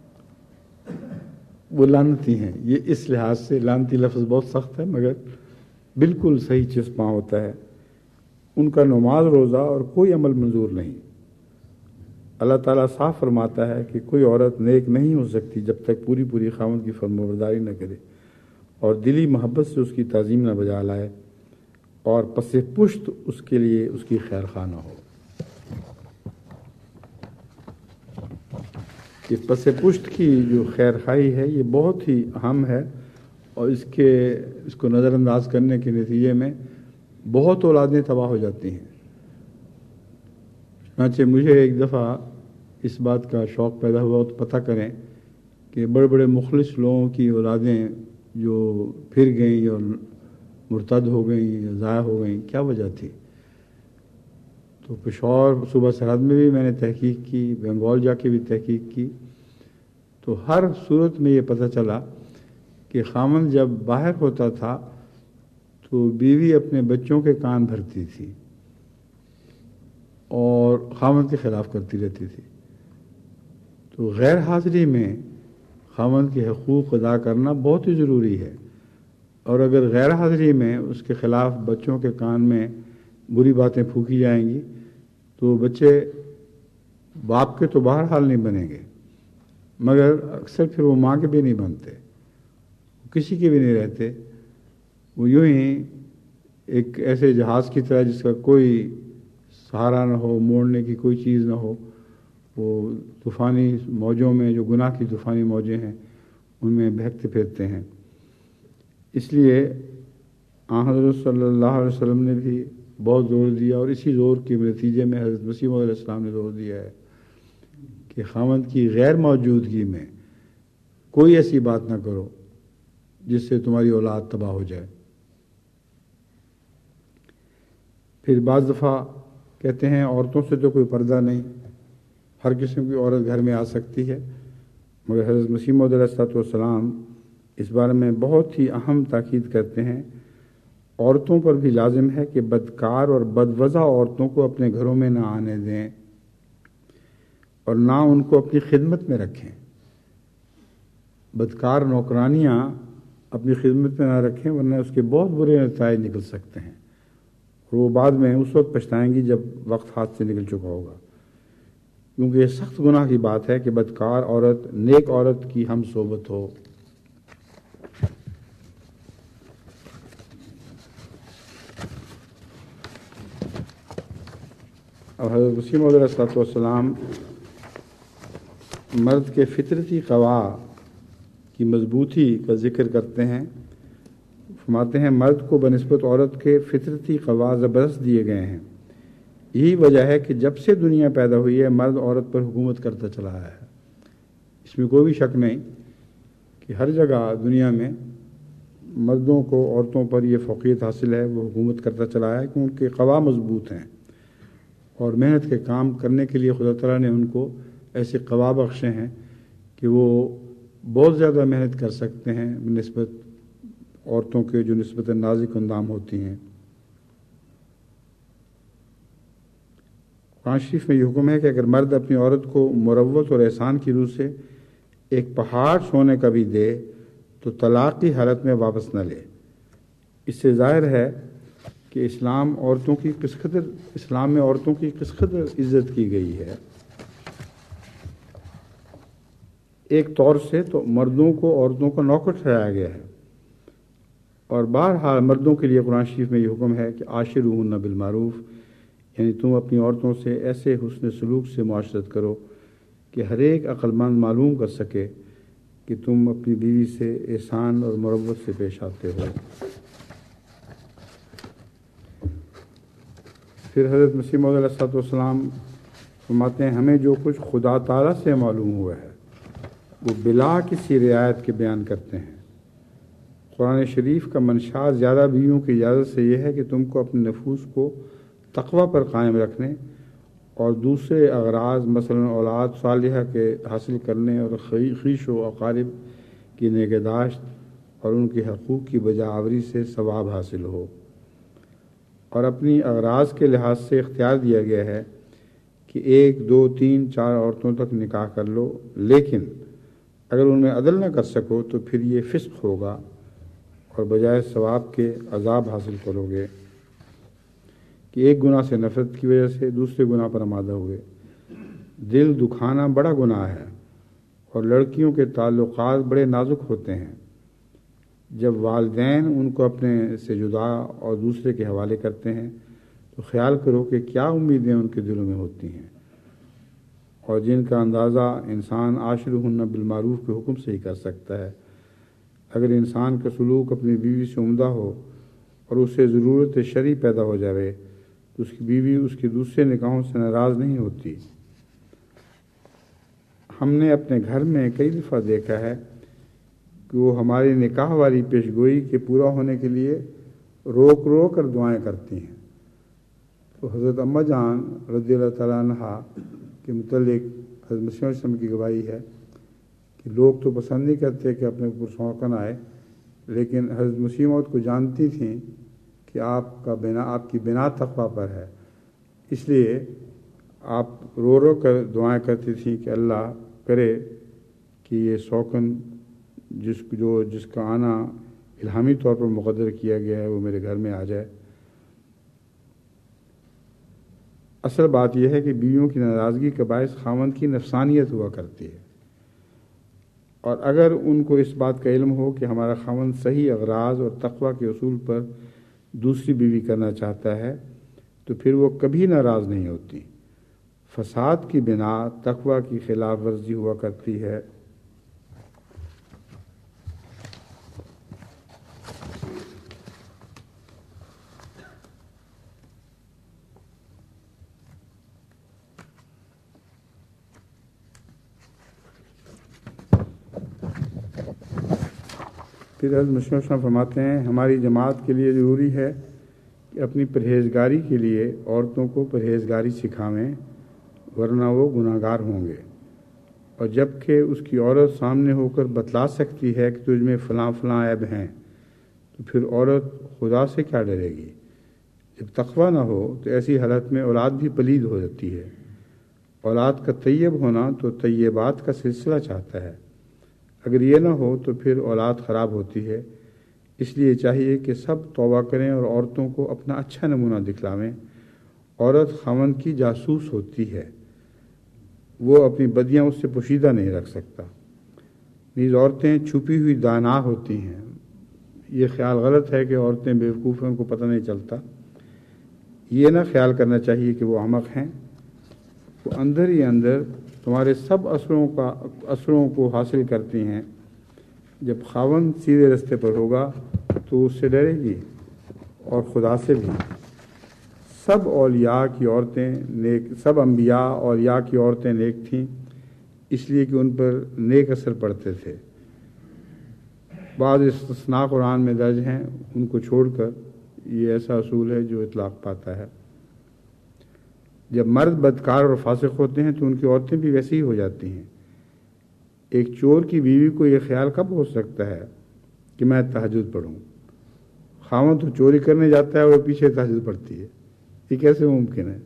वो लानती हैं। ये इस लिहाज से लानती लफ्ज़ बहुत सख्त है मगर बिल्कुल सही चिस्पा होता है। उनका नमाज रोज़ा और कोई अमल मंजूर नहीं। अल्लाह ताला साफ फरमाता है कि कोई औरत नेक नहीं हो सकती जब तक पूरी पूरी खामद की फरमाबरदारी न करे और दिली मोहब्बत से उसकी ताज़ीम न बजा लाए और पसे पुश्त उसके लिए उसकी खैर खा न हो। इस पसे पुश्त की जो खैर खाई है ये बहुत ही अहम है और इसको नज़रअंदाज करने के नतीजे में बहुत औलादें तबाह हो जाती हैं। चुनांचे मुझे एक दफ़ा इस बात का शौक़ पैदा हुआ तो पता करें कि बड़े बड़े मुखलिस लोगों की औलादें जो फिर गईं और मुर्तद हो गईं या ज़ाया हो गईं, क्या वजह थी। तो पेशावर सूबा सरहद में भी मैंने तहकीक की, बंगाल जाके भी तहकीक की। तो हर सूरत में ये पता चला कि खामन जब बाहर होता था तो बीवी अपने बच्चों के कान भरती थी और खामन के ख़िलाफ़ करती रहती थी। तो गैर हाज़िरी में खामन के हकूक़ अदा करना बहुत ही ज़रूरी है और अगर गैर हाज़िरी में उसके ख़िलाफ़ बच्चों के कान में बुरी बातें फूकी जाएंगी तो बच्चे बाप के तो बहरहाल नहीं बनेंगे मगर अक्सर फिर वो माँ के भी नहीं बनते, किसी के भी नहीं रहते। वो यूं ही एक ऐसे जहाज़ की तरह जिसका कोई सहारा न हो, मोड़ने की कोई चीज़ न हो, वो तूफ़ानी मौजों में जो गुनाह की तूफ़ानी मौजें हैं उनमें बहकते फिरते हैं। इसलिए हज़रत सल्लल्लाहु अलैहि वसल्लम ने भी बहुत ज़ोर दिया और इसी ज़ोर के नतीजे में हज़रत मसीह मौऊद अलैहिस्सलाम ने ज़ोर दिया है कि खामद की गैर मौजूदगी में कोई ऐसी बात ना करो जिससे तुम्हारी औलाद तबाह हो जाए। फिर बाज़ दफ़ा कहते हैं औरतों से तो कोई पर्दा नहीं, हर किस्म की औरत घर में आ सकती है, मगर हज़रत मसीह मौऊद अलैहिस्सलाम इस बारे में बहुत ही अहम ताकीद करते हैं। औरतों पर भी लाजिम है कि बदकार और बदवज़ा औरतों को अपने घरों में ना आने दें और ना उनको अपनी खिदमत में रखें। बदकार नौकरानियाँ अपनी खिदमत में ना रखें वरना उसके बहुत बुरे नतीजे निकल सकते हैं और वो बाद में उस वक्त पछताएंगी जब वक्त हाथ से निकल चुका होगा। क्योंकि ये सख्त गुनाह की बात है कि बदकार औरत नेक औरत की हम सोबत हो। और हज़रत मसीह मौऊद अलैहिस्सलाम मर्द के फितरती क़वा की मजबूती का जिक्र करते हैं। फरमाते हैं मर्द को बनिस्बत औरत के फितरती क़वा ज़बरदस्त दिए गए हैं। यही वजह है कि जब से दुनिया पैदा हुई है मर्द औरत पर हुकूमत करता चला आया है। इसमें कोई भी शक नहीं कि हर जगह दुनिया में मर्दों को औरतों पर यह फ़ौक़ियत हासिल है, वो हुकूमत करता चला आया है क्योंकि उनके क़वा मजबूत हैं और मेहनत के काम करने के लिए खुदा ताला ने उनको ऐसे क़वा बख्शे हैं कि वो बहुत ज़्यादा मेहनत कर सकते हैं निस्बत औरतों के जो निस्बत नाज़िक अंदाम होती हैं। कुरान शरीफ में ये हुक्म है कि अगर मर्द अपनी औरत को मुरव्वत और एहसान की रूह से एक पहाड़ सोने का भी दे तो तलाक की हालत में वापस न ले। اس سے ظاہر ہے کہ اسلام میں عورتوں کی کس قدر عزت کی گئی ہے۔ ایک طور سے تو مردوں کو عورتوں کا نوکر ٹھہرایا گیا ہے، اور بہرحال مردوں کے لیے قرآن شریف میں یہ حکم ہے کہ عاشروہن بالمعروف، یعنی تم اپنی عورتوں سے ایسے حسن سلوک سے معاشرت کرو کہ ہر ایک عقل مند معلوم کر سکے کہ تم اپنی بیوی سے احسان اور مروت سے پیش آتے ہو۔ پھر حضرت مسیح موعود علیہ السلام فرماتے ہیں ہمیں جو کچھ خدا تعالیٰ سے معلوم ہوا ہے وہ بلا کسی رعایت کے بیان کرتے ہیں۔ قرآن شریف کا منشا زیادہ بیویوں کی اجازت سے یہ ہے کہ تم کو اپنے نفوس کو تقوی پر قائم رکھنے اور دوسرے اغراض مثلا اولاد صالحہ کے حاصل کرنے اور خویش و اقارب کی نگہداشت اور ان کے حقوق کی بجاوری سے ثواب حاصل ہو، اور اپنی اغراض کے لحاظ سے اختیار دیا گیا ہے کہ 1 2 3 4 عورتوں تک نکاح کر لو، لیکن اگر ان میں عدل نہ کر سکو تو پھر یہ فسق ہوگا اور بجائے ثواب کے عذاب حاصل کرو گے کہ ایک گناہ سے نفرت کی وجہ سے دوسرے گناہ پر آمادہ ہوئے۔ دل دکھانا بڑا گناہ ہے، اور لڑکیوں کے تعلقات بڑے نازک ہوتے ہیں۔ جب والدین ان کو اپنے سے جدا اور دوسرے کے حوالے کرتے ہیں تو خیال کرو کہ کیا امیدیں ان کے دلوں میں ہوتی ہیں، اور جن کا اندازہ انسان عاشروہن بالمعروف کے حکم سے ہی کر سکتا ہے۔ اگر انسان کا سلوک اپنی بیوی سے عمدہ ہو اور اسے ضرورت شرعی پیدا ہو جائے تو اس کی بیوی اس کے دوسرے نکاحوں سے ناراض نہیں ہوتی۔ ہم نے اپنے گھر میں کئی دفعہ دیکھا ہے کہ وہ ہماری نکاح والی پیشگوئی کے پورا ہونے کے لیے روک روک کر دعائیں کرتی ہیں۔ تو حضرت اماں جان رضی اللہ تعالیٰ عنہ کے متعلق حضرت مسیح علیہ السلام کی گواہی ہے کہ لوگ تو پسند نہیں کرتے کہ اپنے اوپر سونکن آئے، لیکن حضرت مسیح موعود کو جانتی تھیں کہ آپ کی بنا تقویٰ پر ہے، اس لیے آپ رو رو کر دعائیں کرتی تھیں کہ اللہ کرے کہ یہ سوکن جس کا آنا الہامی طور پر مقدر کیا گیا ہے وہ میرے گھر میں آ جائے۔ اصل بات یہ ہے کہ بیویوں کی ناراضگی کا باعث خاوند کی نفسانیت ہوا کرتی ہے، اور اگر ان کو اس بات کا علم ہو کہ ہمارا خاوند صحیح اغراض اور تقوی کے اصول پر دوسری بیوی کرنا چاہتا ہے تو پھر وہ کبھی ناراض نہیں ہوتی۔ فساد کی بنا تقوی کی خلاف ورزی ہوا کرتی ہے۔ پھر حضرت مسیح علیہ السلام فرماتے ہیں ہماری جماعت کے لیے ضروری ہے کہ اپنی پرہیزگاری کے لیے عورتوں کو پرہیزگاری سکھاویں، ورنہ وہ گناہگار ہوں گے، اور جب کہ اس کی عورت سامنے ہو کر بتلا سکتی ہے کہ تجھ میں فلاں فلاں عیب ہیں تو پھر عورت خدا سے کیا ڈرے گی۔ جب تقوی نہ ہو تو ایسی حالت میں اولاد بھی پلید ہو جاتی ہے۔ اولاد کا طیب ہونا تو طیبات کا سلسلہ چاہتا ہے، اگر یہ نہ ہو تو پھر اولاد خراب ہوتی ہے۔ اس لیے چاہیے کہ سب توبہ کریں اور عورتوں کو اپنا اچھا نمونہ دکھلاویں۔ عورت خاوند کی جاسوس ہوتی ہے، وہ اپنی بدیاں اس سے پوشیدہ نہیں رکھ سکتا۔ نیز عورتیں چھپی ہوئی دانا ہوتی ہیں۔ یہ خیال غلط ہے کہ عورتیں بیوقوف ہیں، ان کو پتہ نہیں چلتا۔ یہ نہ خیال کرنا چاہیے کہ وہ احمق ہیں، وہ اندر ہی اندر تمہارے سب اثروں کو حاصل کرتی ہیں۔ جب خاوند سیدھے رستے پر ہوگا تو اس سے ڈرے گی اور خدا سے بھی۔ سب انبیاء اولیاء کی عورتیں نیک تھیں، اس لیے کہ ان پر نیک اثر پڑتے تھے۔ بعض استثناء قرآن میں درج ہیں، ان کو چھوڑ کر یہ ایسا اصول ہے جو اطلاق پاتا ہے۔ جب مرد بدکار اور فاسق ہوتے ہیں تو ان کی عورتیں بھی ویسے ہی ہو جاتی ہیں۔ ایک چور کی بیوی کو یہ خیال کب ہو سکتا ہے کہ میں تہجد پڑھوں؟ خاوند تو چوری کرنے جاتا ہے اور وہ پیچھے تہجد پڑھتی ہے، یہ کیسے ممکن ہے؟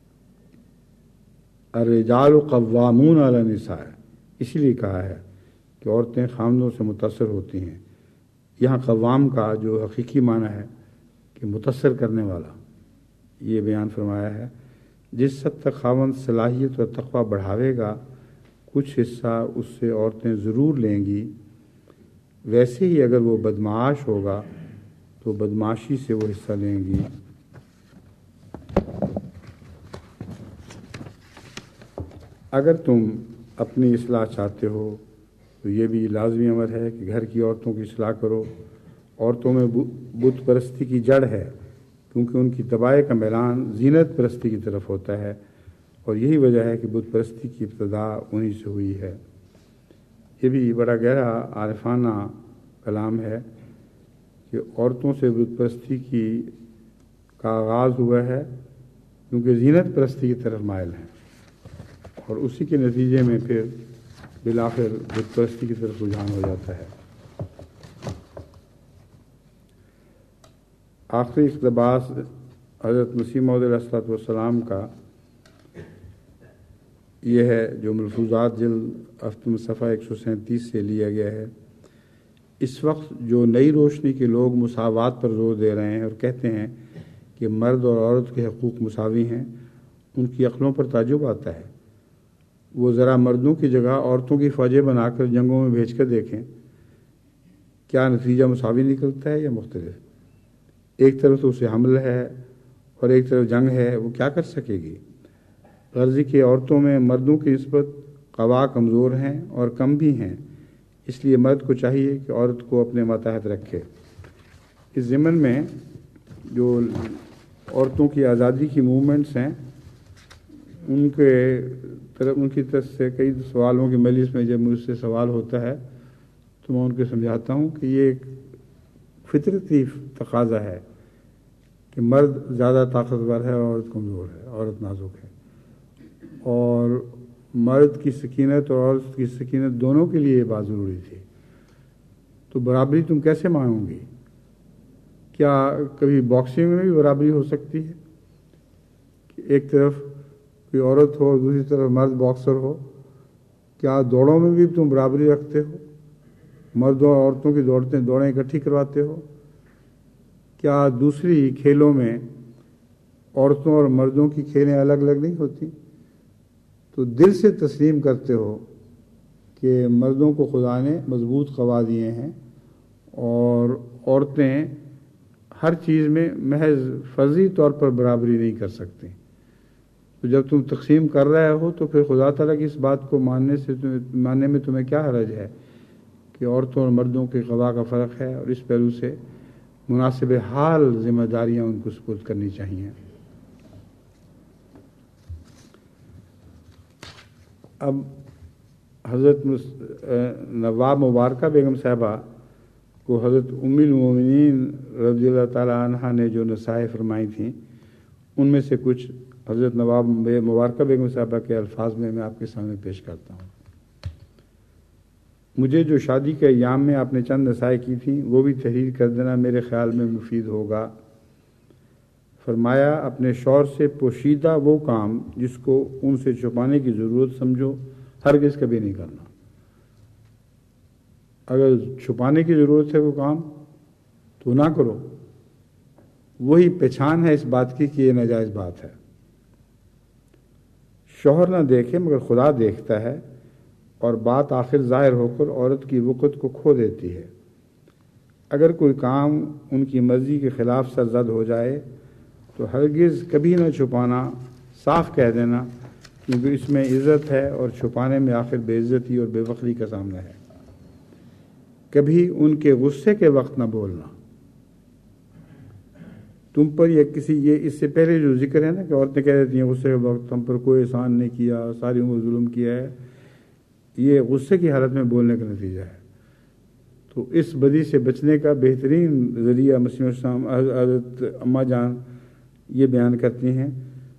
الرجال قوامون علی النساء، اسی لیے کہا ہے کہ عورتیں خامدوں سے متاثر ہوتی ہیں۔ یہاں قوام کا جو حقیقی معنی ہے کہ متاثر کرنے والا، یہ بیان فرمایا ہے۔ جس حد تک خاوند صلاحیت اور تقوی بڑھاوے گا، کچھ حصہ اس سے عورتیں ضرور لیں گی، ویسے ہی اگر وہ بدمعاش ہوگا تو بدمعاشی سے وہ حصہ لیں گی۔ اگر تم اپنی اصلاح چاہتے ہو تو یہ بھی لازمی امر ہے کہ گھر کی عورتوں کی اصلاح کرو۔ عورتوں میں بت پرستی کی جڑ ہے، کیونکہ ان کی طباع کا میلان زینت پرستی کی طرف ہوتا ہے، اور یہی وجہ ہے کہ بت پرستی کی ابتدا انہی سے ہوئی ہے۔ یہ بھی بڑا گہرا عارفانہ کلام ہے کہ عورتوں سے بت پرستی کا آغاز ہوا ہے، کیونکہ زینت پرستی کی طرف مائل ہیں، اور اسی کے نتیجے میں پھر بالآخر بت پرستی کی طرف رجحان ہو جاتا ہے۔ آخری اقتباس حضرت مسیح موعود علیہ الصلوۃ والسلام کا یہ ہے، جو ملفوظات جلد ہفتم صفحہ 137 سے لیا گیا ہے۔ اس وقت جو نئی روشنی کے لوگ مساوات پر زور دے رہے ہیں اور کہتے ہیں کہ مرد اور عورت کے حقوق مساوی ہیں، ان کی عقلوں پر تعجب آتا ہے۔ وہ ذرا مردوں کی جگہ عورتوں کی فوجیں بنا کر جنگوں میں بھیج کر دیکھیں، کیا نتیجہ مساوی نکلتا ہے یا مختلف؟ ایک طرف تو اسے حمل ہے اور ایک طرف جنگ ہے، وہ کیا کر سکے گی؟ غرضی کہ عورتوں میں مردوں کی نسبت قوا کمزور ہیں اور کم بھی ہیں، اس لیے مرد کو چاہیے کہ عورت کو اپنے ماتحت رکھے۔ اس ضمن میں جو عورتوں کی آزادی کی موومنٹس ہیں، ان کی طرف سے کئی سوالوں کی مجلس میں جب مجھ سے سوال ہوتا ہے تو میں ان کو سمجھاتا ہوں کہ یہ ایک فطرتی تقاضا ہے کہ مرد زیادہ طاقتور ہے اور عورت کمزور ہے، عورت نازک ہے، اور مرد کی سکینت اور عورت کی سکینت دونوں کے لیے یہ بات ضروری تھی۔ تو برابری تم کیسے مانو گی؟ کیا کبھی باکسنگ میں بھی برابری ہو سکتی ہے کہ ایک طرف کوئی عورت ہو اور دوسری طرف مرد باکسر ہو؟ کیا دوڑوں میں بھی تم برابری رکھتے ہو؟ مردوں اور عورتوں کی دوڑیں اکٹھی کرواتے ہو؟ کیا دوسری کھیلوں میں عورتوں اور مردوں کی کھیلیں الگ الگ نہیں ہوتی؟ تو دل سے تسلیم کرتے ہو کہ مردوں کو خدا نے مضبوط قوا دیے ہیں اور عورتیں ہر چیز میں محض فرضی طور پر برابری نہیں کر سکتی۔ تو جب تم تقسیم کر رہے ہو تو پھر خدا تعالیٰ کی اس بات کو ماننے میں تمہیں کیا حرج ہے کہ عورتوں اور مردوں کے قوا کا فرق ہے، اور اس پہلو سے مناسب حال ذمہ داریاں ان کو سپرد کرنی چاہیے۔ اب حضرت نواب مبارکہ بیگم صاحبہ کو حضرت ام المومنین رضی اللہ تعالیٰ عنہ نے جو نصائح فرمائی تھیں، ان میں سے کچھ حضرت نواب مبارکہ بیگم صاحبہ کے الفاظ میں آپ کے سامنے پیش کرتا ہوں۔ مجھے جو شادی کے ایام میں آپ نے چند نصائح کی تھیں وہ بھی تحریر کر دینا میرے خیال میں مفید ہوگا۔ فرمایا، اپنے شوہر سے پوشیدہ وہ کام جس کو ان سے چھپانے کی ضرورت سمجھو ہرگز کبھی نہیں کرنا۔ اگر چھپانے کی ضرورت ہے وہ کام تو نہ کرو، وہی پہچان ہے اس بات کی کہ یہ ناجائز بات ہے۔ شوہر نہ دیکھے مگر خدا دیکھتا ہے، اور بات آخر ظاہر ہو کر عورت کی وقت کو کھو دیتی ہے۔ اگر کوئی کام ان کی مرضی کے خلاف سرزد ہو جائے تو ہرگز کبھی نہ چھپانا، صاف کہہ دینا، کیونکہ اس میں عزت ہے اور چھپانے میں آخر بے عزتی اور بے وقاری کا سامنا ہے۔ کبھی ان کے غصے کے وقت نہ بولنا۔ تم پر یہ اس سے پہلے جو ذکر ہے نا کہ عورتیں کہہ دیتی ہیں غصے کے وقت ہم پر کوئی احسان نہیں کیا، ساری عمر ظلم کیا ہے، یہ غصے کی حالت میں بولنے کا نتیجہ ہے۔ تو اس بدی سے بچنے کا بہترین ذریعہ مسیح السلام حضرت اماں جان یہ بیان کرتی ہیں،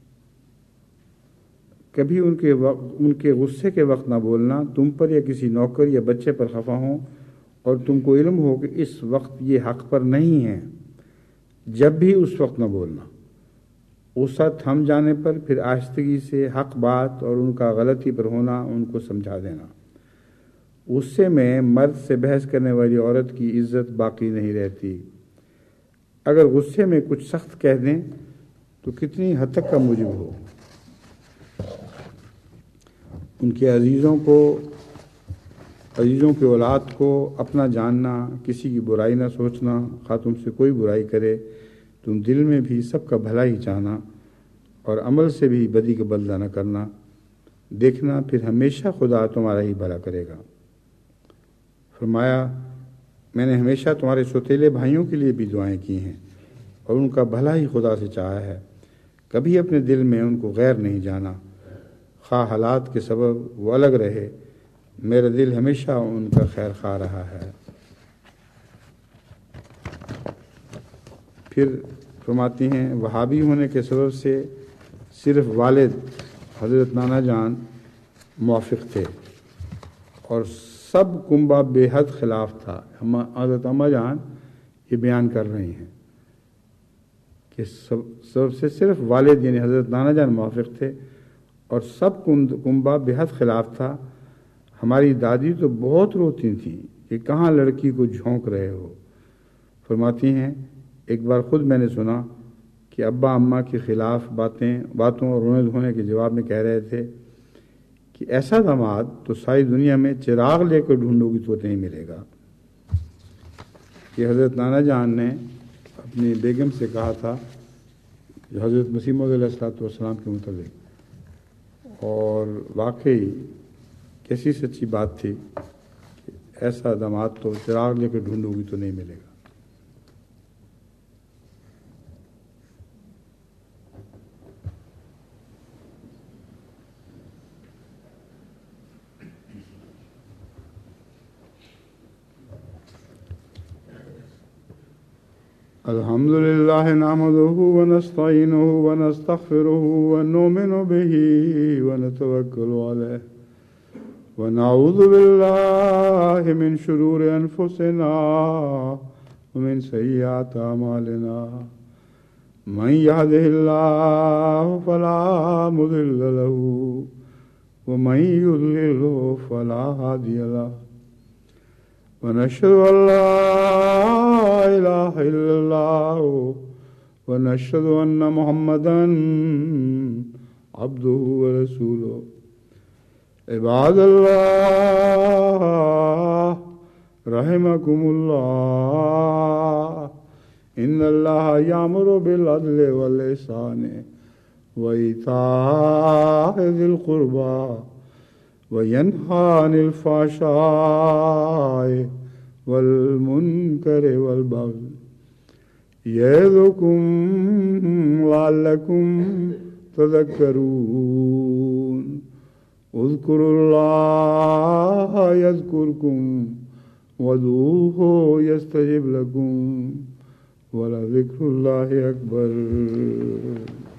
کبھی ان کے غصے کے وقت نہ بولنا، تم پر یا کسی نوکر یا بچے پر خفا ہوں اور تم کو علم ہو کہ اس وقت یہ حق پر نہیں ہے، جب بھی اس وقت نہ بولنا۔ غصہ تھم جانے پر پھر آہستگی سے حق بات اور ان کا غلطی پر ہونا ان کو سمجھا دینا۔ غصے میں مرد سے بحث کرنے والی عورت کی عزت باقی نہیں رہتی۔ اگر غصے میں کچھ سخت کہہ دیں تو کتنی حد تک کا موجب ہو۔ ان کے عزیزوں کی اولاد کو اپنا جاننا، کسی کی برائی نہ سوچنا، خواہ تم سے کوئی برائی کرے تم دل میں بھی سب کا بھلا ہی چاہنا، اور عمل سے بھی بدی کا بدلہ نہ کرنا، دیکھنا پھر ہمیشہ خدا تمہارا ہی بھلا کرے گا۔ فرمایا میں نے ہمیشہ تمہارے سوتیلے بھائیوں کے لیے بھی دعائیں کی ہیں اور ان کا بھلا ہی خدا سے چاہا ہے، کبھی اپنے دل میں ان کو غیر نہیں جانا، خواہ حالات کے سبب وہ الگ رہے، میرا دل ہمیشہ ان کا خیر خواہ رہا ہے۔ پھر فرماتی ہیں وہابی ہونے کے سبب سے صرف والد حضرت نانا جان موافق تھے اور سب کنبہ بے حد خلاف تھا۔ حضرت اماں جان یہ بیان کر رہی ہیں کہ سب سے صرف والد یعنی حضرت نانا جان موافق تھے اور سب کنبہ بے حد خلاف تھا۔ ہماری دادی تو بہت روتی تھیں کہ کہاں لڑکی کو جھونک رہے ہو۔ فرماتی ہیں ایک بار خود میں نے سنا کہ ابا اماں کے خلاف باتوں اور رونے دھونے کے جواب میں کہہ رہے تھے کہ ایسا داماد تو ساری دنیا میں چراغ لے کر ڈھونڈو گی تو نہیں ملے گا۔ کہ حضرت نانا جان نے اپنی بیگم سے کہا تھا جو حضرت مسیح موعود علیہ السلام کے متعلق، اور واقعی کیسی سچی بات تھی کہ ایسا داماد تو چراغ لے کر ڈھونڈو گی تو نہیں ملے گا۔ الحمد لله نحمده ونستعينه ونستغفره ونؤمن به ونتوكل عليه ونعوذ بالله من شرور أنفسنا ومن سيئات أعمالنا من يهده الله فلا مضل له ومن يضلل فلا هادي له ونشهد أن لا إله إلا الله ونشهد أن محمدا عبده ورسوله عباد الله رحمكم الله إن الله يأمر بالعدل والإحسان وإيتاء ذي القربى وينهى عن الفحشاء والمنكر والبغي يعظكم لعلكم تذكرون اذكروا الله يذكركم وادعوه يستجب لكم ولذكر الله أكبر۔